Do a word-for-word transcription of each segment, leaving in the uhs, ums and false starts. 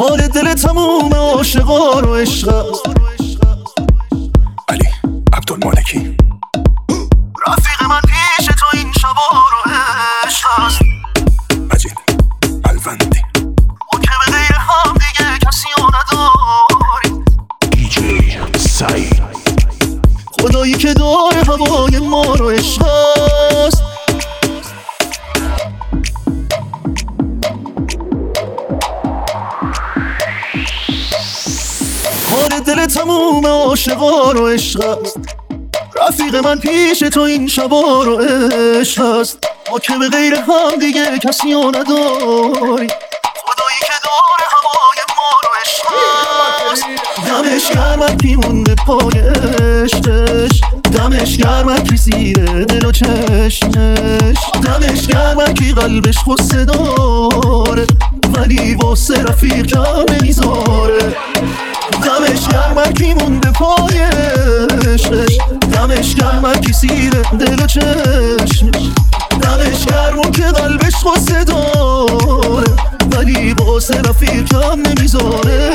حال دل تموم عاشقا رو عشق است. علی عبدالمالکی رفیق من پیش تو این شبا رو عشق است. مجید الوندی ما که به غیر هم دیگه کسی رو نداری. دیجی سعید خدایی که داره هوای ما رو عشق است. حال دل تموم عاشقا رو عشق است. رفیق من پیش تو این شبا رو عشق است. ما که به غیر هم دیگه کسی رو نداری. خدایی که داره هوای ما رو عشق است. دمش گرم کی مونده پای عشقش، دمش گرم کی زیر دل و چشمش، دمش گرم کی قلبش غصه داره ولی واسه رفیق کم نمیذاره. دمش گرم کی مونده پای عشقش، دمش گرم کی زیر دل و چشمش، دمش گرم که قلبش غصه داره ولی واسه رفیق کم نمیذاره.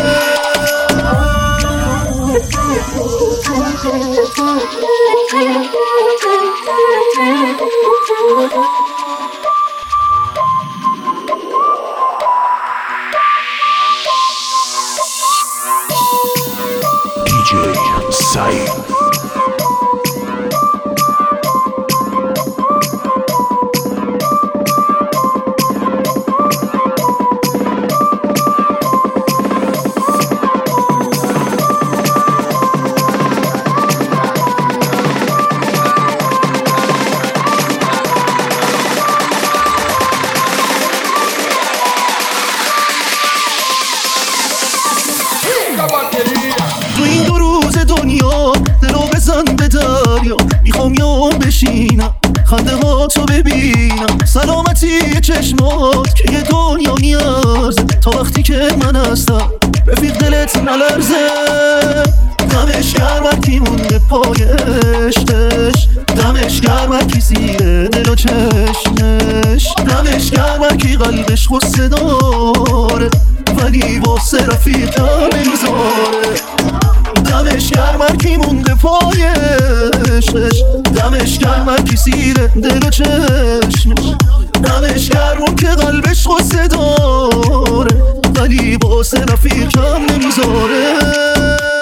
دیجی سعید تو این دو روز دنیا دلو بزن به دریا، میخوام یه بشینم خنده ها تو ببینم، سلامتی چشمات که یه دنیا میارزه تا وقتی که من هستم رفیق دلت نلرزه. دمش گرم کی مونده پای عشقش، دمش گرم کی زیر دل و چشمش، دمش گرم کی قلبش غصه داره ولی واسه رفیق کم نمیذاره. دمش گرم کی مونده پای عشقش، دمش گرم کی زیر دل و چشمش، دمش گرم که قلبش غصه داره ولی واسه رفیق کم نمیذاره.